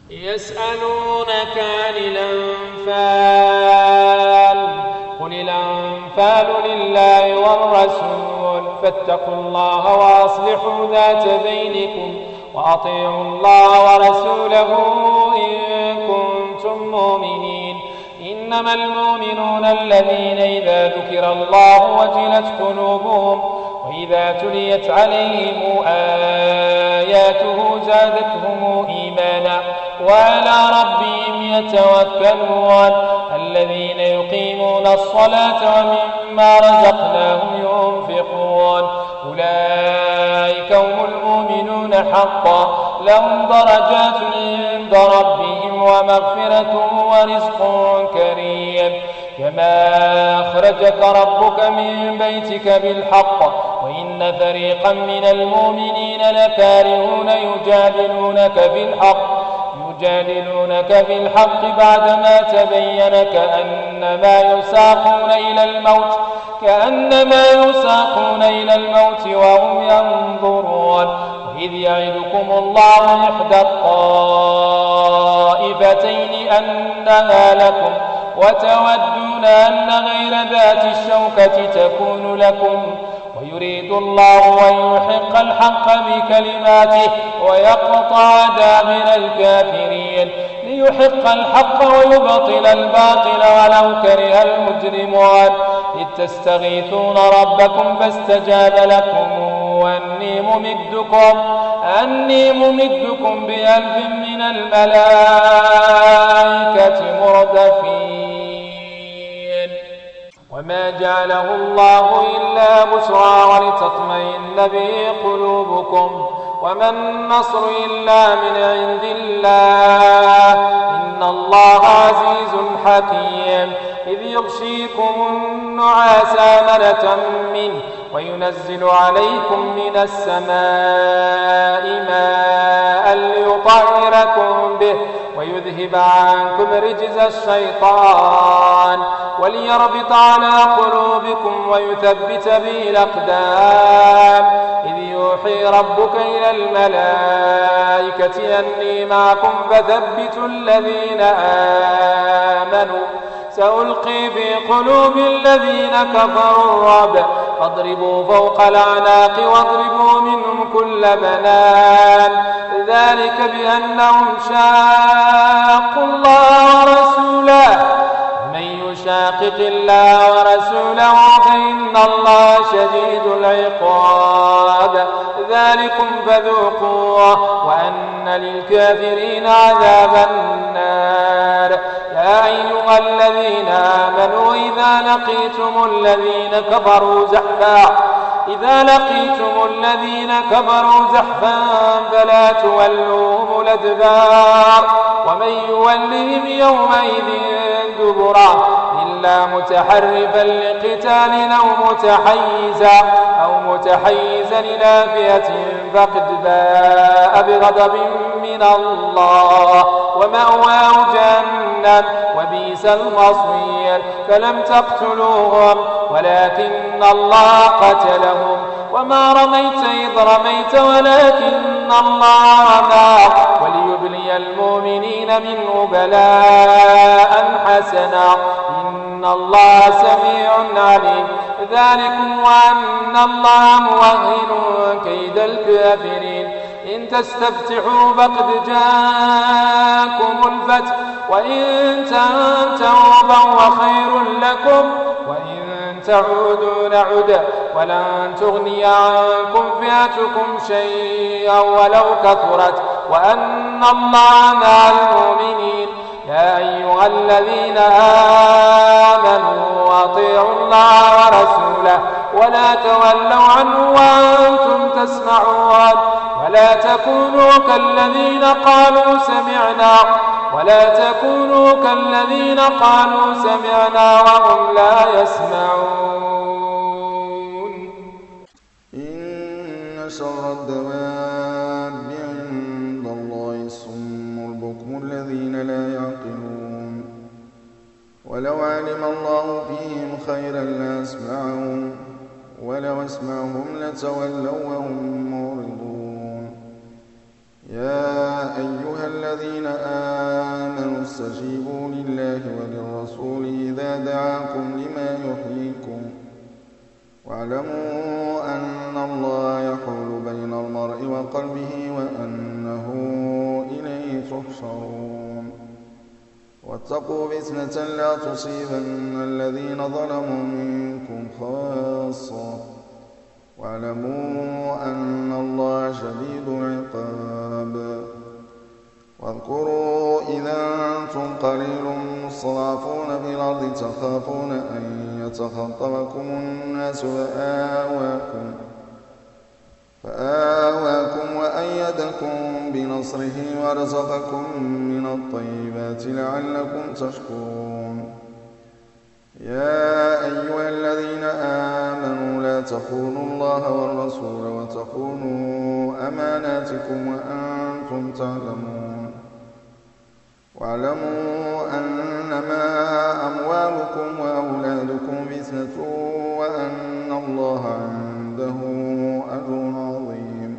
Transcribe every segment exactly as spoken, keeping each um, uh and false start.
يسألونك عن الأنفال قل الأنفال لله والرسول فاتقوا الله وأصلحوا ذات بينكم وأطيعوا الله ورسوله إن كنتم مؤمنين. إنما المؤمنون الذين إذا ذكر الله وجلت قلوبهم وإذا تليت عليهم آياته زادتهم إيمانا وعلى ربهم يتوكلون. الذين يقيمون الصلاة ومما رزقناهم ينفقون أولئك هم المؤمنون حقا لهم درجات عند ربهم ومغفرة ورزق كريم. كما أخرجك ربك من بيتك بالحق وإن فريقا من المؤمنين لكارهون يجادلونك في الحق يجادلونك في الحق بعدما تبين كأنما يساقون إلى الموت كأنما يساقون إلى الموت وهم ينظرون. وإذ يعدكم الله إحدى الطائفتين أنها لكم وتودون أن غير ذات الشوكة تكون لكم ويريد الله أن يحق الحق بكلماته ويقطع دابر الكافرين ليحق الحق ويبطل الباطل ولو كره المجرمون. إذ تستغيثون ربكم فاستجاب لكم أني ممدكم أني ممدكم بألف من الملائكة مردفين. وما جعله الله إلا بشرى ولتطمئن به قلوبكم وما النصر إلا من عند الله إن الله عزيز حكيم. إذ يغشيكم النعاس أمنة منه وينزل عليكم من السماء ماء ليطهركم به ويذهب عنكم رجز الشيطان وليربط على قلوبكم ويثبت به الأقدام. إذ يوحي ربك إلى الملائكة أني معكم فثبتوا الذين آمنوا سألقي في قلوب الذين كفروا الرعب فاضربوا فوق الأعناق واضربوا منهم كل بنان ذلك بأنهم شاقوا الله ورسوله من يشاقق الله ورسوله فإن الله شديد العقاب. ذلكم فذوقوه وأن للكافرين عذاب النار. يا أيها الذين آمنوا إذا لقيتم الذين كفروا زحفا إذا لقيتم الذين كفروا زحفا فلا تولوهم الأدبار ومن يولهم يومئذ دبره إلا متحرفا لقتال أو متحيزا أو متحيزا إلى فئة فقد باء بغضب من الله ومأواه جهنم وبئس المصير. فلم تقتلوهم ولكن الله قتلهم وما رميت إذ رميت ولكن الله رمى وليبلي المؤمنين منه بلاء حسنا إن الله سميع عليم. ذلكم وأن الله موهن كيد الكافرين. إن تستفتحوا فقد جاءكم الفتح وإن تنتهوا فهو خير لكم وإن تعودوا نعد ولن تغني عنكم فئتكم شيئا ولو كثرت وأن الله مع المؤمنين. يا أيها الذين آمنوا أطيعوا الله ورسوله ولا تولوا عنه وأنتم تسمعون ولا تكونوا كالذين قالوا سمعنا ولا تكونوا كالذين قالوا سمعنا وهم لا يسمعون. إن شر الدواب عند الله الصم البكم الذين لا يعقلون ولو علم الله فيهم خيرا لأسمعهم ولو أسمعهم لتولوا وهم معرضون. يا أيها الذين آمنوا استجيبوا لله وللرسول إذا دعاكم لما يحييكم واعلموا أن الله يحول بين المرء وقلبه وأنه إليه تحشرون واتقوا فتنة لا تصيبن الذين ظلموا منكم خاصة واعلموا أن الله شديد العقاب واذكروا إذا أنتم قليل مستضعفون في الأرض تخافون أن يتخطفكم الناس فآواكم فآواكم وأيدكم بنصره ورزقكم من الطيبات لعلكم تشكرون يا أيها الذين آمنوا لا تخونوا الله والرسول وتخونوا أماناتكم وأنتم تعلمون واعلموا أنما أموالكم وأولادكم فتنة وأن الله عنده أجر عظيم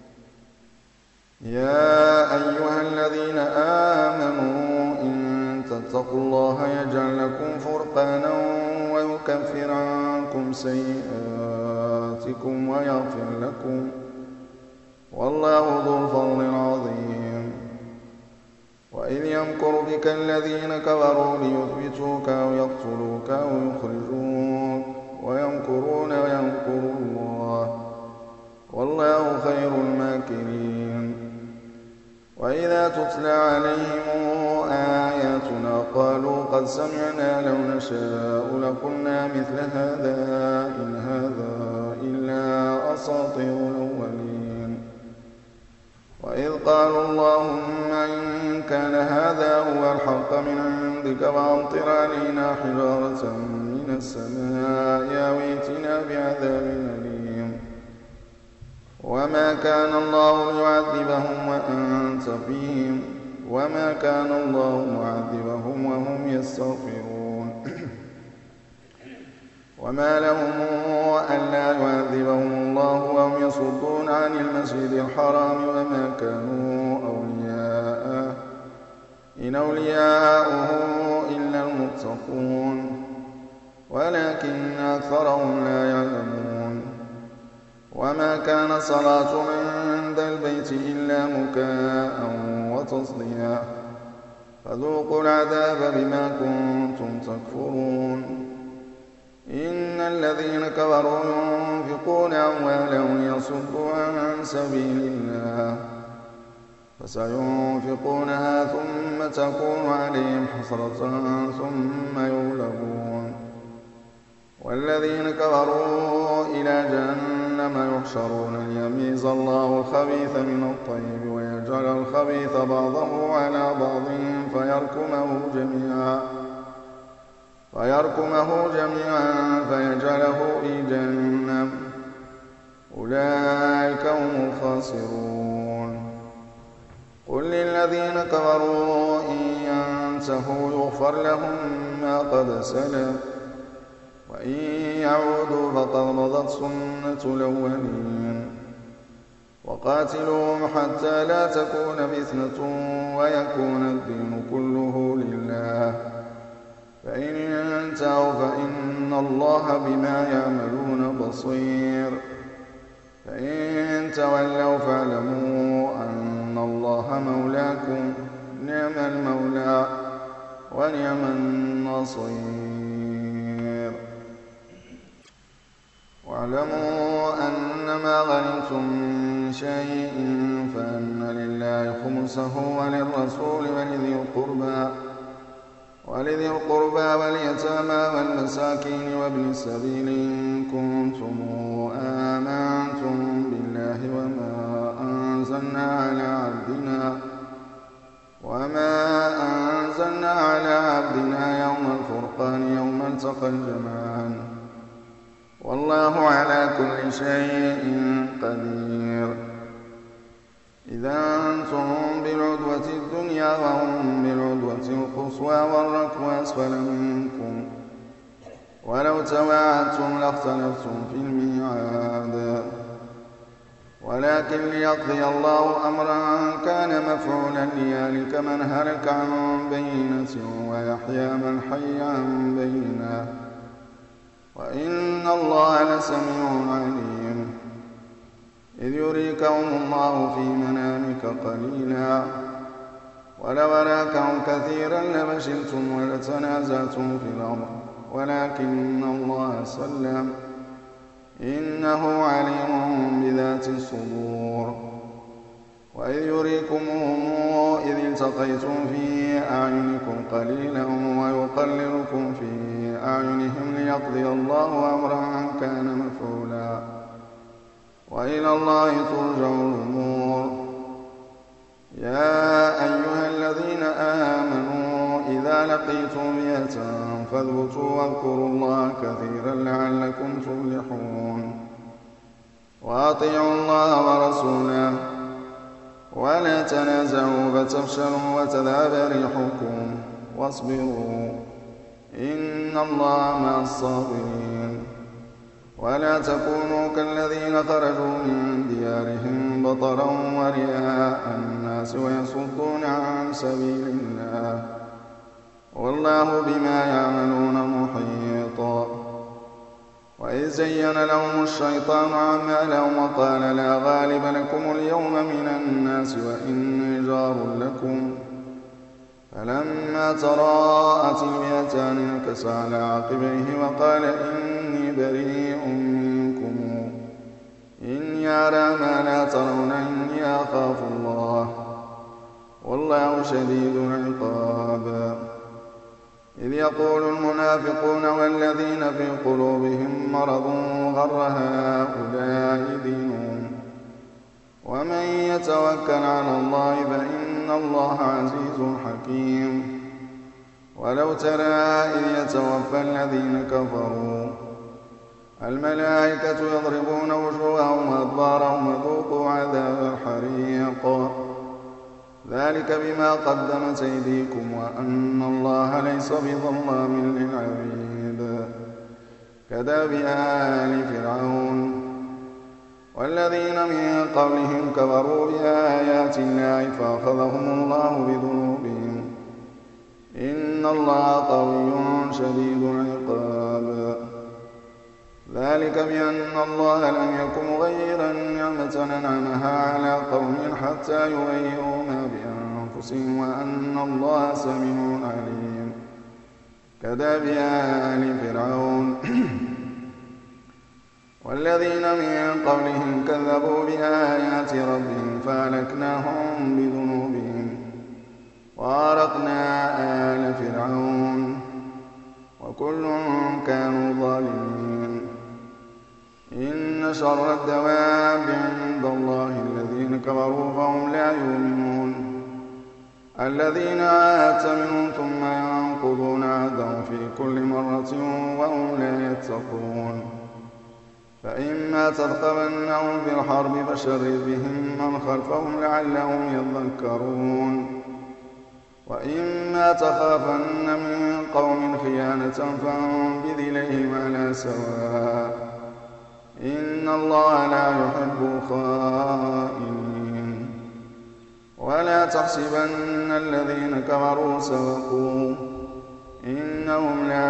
يا أيها الذين آمنوا إن تتقوا الله يجعل لكم فرقانا ويكفر عنكم سيئاتكم ويغفر لكم والله ذو الفضل العظيم وإذ يمكر بك الذين كفروا ليثبتوك أو يقتلوك أو يخرجوك ويمكرون ويمكر الله والله خير الماكرين وإذا تتلى عليهم آياتنا قالوا قد سمعنا لو نشاء لقلنا مثل هذا إن هذا إلا أساطير الأولين وإذ قالوا اللهم إن كان هذا هو الحق من عندك فأمطر علينا حجارة من السماء أو ائتنا بعذاب أليم وما كان الله ليعذبهم وأنت فيهم وما كان الله معذبهم وهم يستغفرون وما لهم ألا يعذبهم الله وهم يصدون عن المسجد الحرام وما كانوا أولياءه إن أولياؤه إلا المتقون ولكن أكثرهم لا يعلمون وما كان صلاتهم عند البيت إلا مكاء وتصديا فذوقوا العذاب بما كنتم تكفرون إن الذين كفروا ينفقون أموالهم ليصدوا عن سبيل الله فسينفقونها ثم تكون عليهم حسرة ثم يغلبون والذين كفروا إلى جهنم يحشرون ليميز الله الخبيث من الطيب ويجعل الخبيث بعضه على بعض فيركمه جميعا فيركمه جميعا فيجعله في جهنم أولئك هم الخاسرون قل للذين كفروا إن ينتهوا يغفر لهم ما قد سلف وإن يعودوا فقد مضت سنة الأولين وقاتلوهم حتى لا تكون فتنة ويكون الدين كله لله فإن انتهوا فإن الله بما يعملون بصير فإن تولوا فاعلموا أن الله مولاكم نعم المولى ونعم النصير واعلموا أنما غنمتم من شيء فأن لله خمسه وللرسول ولذي القربى ولذي القربى واليتامى والمساكين وابن السبيل إن كنتم آمنتم بالله وما أنزلنا على عبدنا وما أنزلنا على عبدنا يوم الفرقان يوم التقى الجمعان والله على كل شيء قدير إذا أنتم بالعدوة الدنيا وهم بالعدوة القصوى والركب أسفل منكم ولو تواعدتم لاختلفتم في الميعاد ولكن ليقضي الله أمرا كان مفعولا ليهلك من هلك عن بينة ويحيى من حي عن بينة وإن الله لسميع عليم. إذ يريكهم الله في منامك قليلا ولو أراكهم كثيرا لفشلتم ولتنازعتم في الأمر ولكن الله سلم إنه عليم بذات الصدور. وإذ يريكمهم إذ التقيتم في أعينكم قليلا ويقللكم في أعينهم ليقضي الله أمرا كان مفعولا وإلى الله ترجع الأمور. يا أيها الذين آمنوا إذا لقيتم فئة فاثبتوا واذكروا الله كثيرا لعلكم تفلحون. وأطيعوا الله ورسوله ولا تنازعوا فتفشلوا وتذهب ريحكم واصبروا إن الله مع الصابرين. ولا تكونوا كالذين خرجوا من ديارهم بطرا ورئاء الناس ويصدون عن سبيل الله والله بما يعملون محيط. وإذ زين لهم الشيطان أعمالهم وقال لا غالب لكم اليوم من الناس وإني جار لكم فلما تراءت الفئتان نكص على عقبيه وقال إني بريء منكم إني أرى ما لا ترون إني أخاف الله والله شديد العقاب. إذ يقول المنافقون والذين في قلوبهم مرض غر هؤلاء دينهم ومن يتوكل على الله فإن الله عزيز حكيم. ولو ترى إذ يتوفى الذين كفروا الملائكة يضربون وجوههم وأدبارهم وذوقوا عذاب الحريق ذلك بما قدمت أيديكم وأن الله ليس بظلام للعبيد. كداب آل فرعون والذين من قبلهم كفروا بآيات الله فأخذهم الله بذنوبهم إن الله قوي شديد العقاب. ذلك بأن الله لم يكن مغيرا نعمة أنعمها على قوم حتى يغيروا ما بأنفسهم وأن الله سميع عليم. كداب آل فرعون والذين من قبلهم كذبوا بآيات ربهم فأهلكناهم بذنوبهم وأغرقنا آل فرعون وكل كانوا ظالمين. إن شر الدواب عند الله الذين كفروا فهم لا يؤمنون الذين عاهدت منهم ثم ينقضون عهدهم في كل مرة وهم لا يتقون. فإما تثقفنهم في الحرب فشرد بهم من خلفهم لعلهم يذكرون وإما تخافن من قوم خيانة فانبذ إليهم على سواء إن الله لا يحب الخائنين. ولا تحسبن الذين كفروا سبقوا إنهم لا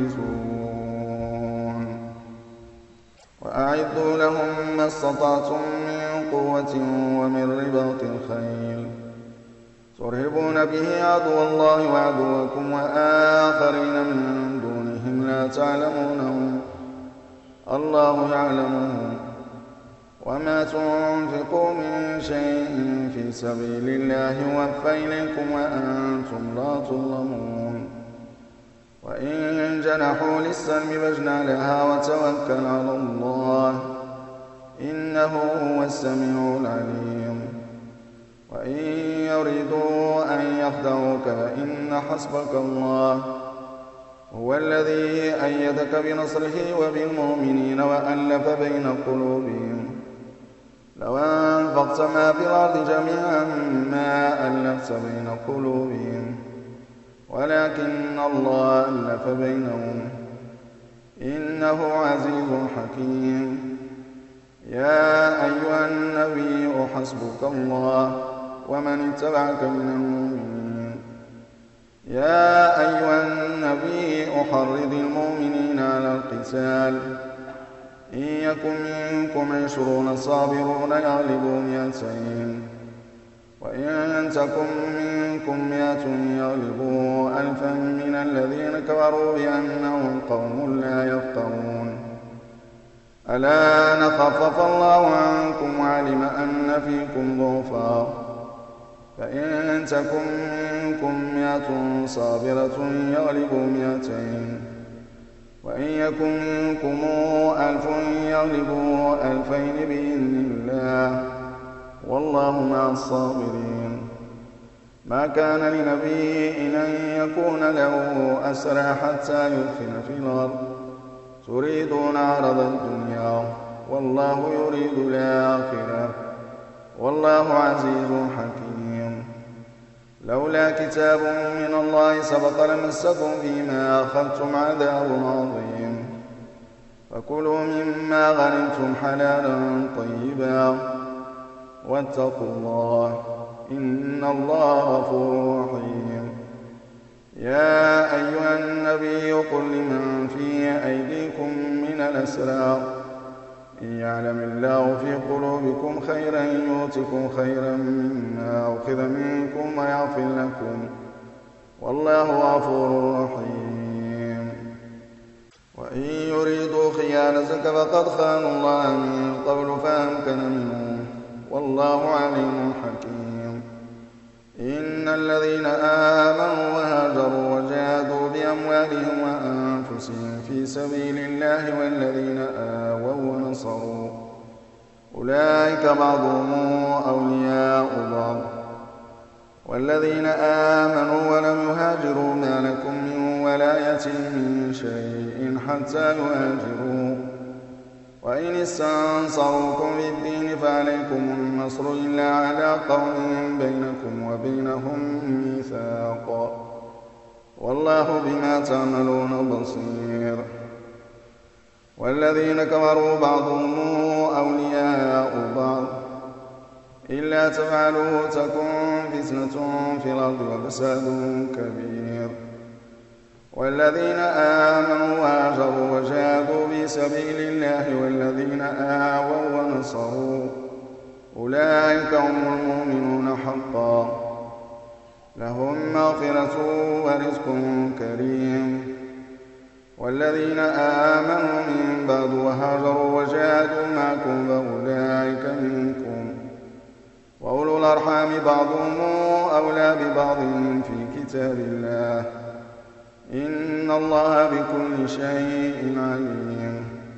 يعجزون. وأعدوا لهم ما استطعتم من قوة ومن رباط الخيل ترهبون به عدو الله وعدوكم وآخرين من دونهم لا تعلمونهم الله يعلمهم وما تنفقوا من شيء في سبيل الله يوفى إليكم وأنتم لا تظلمون. وإن جنحوا للسلم فاجنح لها وتوكل على الله إنه هو السميع العليم. وإن يريدوا أن يخدعوك فإن حسبك الله هو الذي أيدك بنصره وبالمؤمنين وألف بين قلوبهم لو أنفقت ما في الأرض جميعا ما ألفت بين قلوبهم ولكن الله ألف بينهم إنه عزيز حكيم. يا أيها النبي حسبك الله ومن اتبعك من المؤمنين يا أيها النبي أحرض المؤمنين على القتال إن يكن منكم عشرون صابرون يغلبوا مئتين وإن تكن منكم مئة يغلبوا ألفا من الذين كفروا بأنهم قوم لا يفقهون ألا نخفف الله عنكم وعلم أن فيكم ضعفا فإن تكن منكم مئة صابرة يغلبوا مئتين وإن يكن منكم ألف يغلبوا ألفين بإذن الله والله مع الصابرين ما كان لنبي أن يكون له أسرى حتى يثخن في الأرض تريدون عرض الدنيا والله يريد الآخرة والله عزيز حكيم لولا كتاب من الله سبق لمسكم فيما أخذتم عذاب عظيم فكلوا مما غنمتم حلالا طيبا واتقوا الله إن الله غفور رحيم يا أيها النبي قل لمن في أيديكم من الأسرى إن يعلم الله في قلوبكم خيرا يؤتكم خيرا مما أخذ منكم ويغفر لكم والله غفور رحيم وإن يريدوا خيانتك فقد خانوا الله من قبل فأمكن منهم والله عليم حكيم إن الذين آمنوا وهاجروا وجاهدوا بأموالهم وأنفسهم في سبيل الله والذين آووا ونصروا أولئك بعضهم أولياء بعض والذين آمنوا ولم يهاجروا ما لكم من ولايتهم من شيء حتى يهاجروا وإن استنصروكم في الدين فعليكم النصر إلا على قوم بينكم وبينهم ميثاق والله بما تعملون بصير والذين كفروا بعضهم أولياء بعض إلا تفعلوا تكن فتنة في الأرض وفساد كبير والذين آمنوا وهاجروا وجاهدوا في سبيل الله والذين آووا ونصروا أولئك هم المؤمنون حقا لهم مغفرة ورزق كريم والذين آمنوا من بعد وهاجروا وجاهدوا معكم فأولئك منكم وأولو الأرحام بعضهم أولى ببعض في كتاب الله إن الله بكل شيء عليم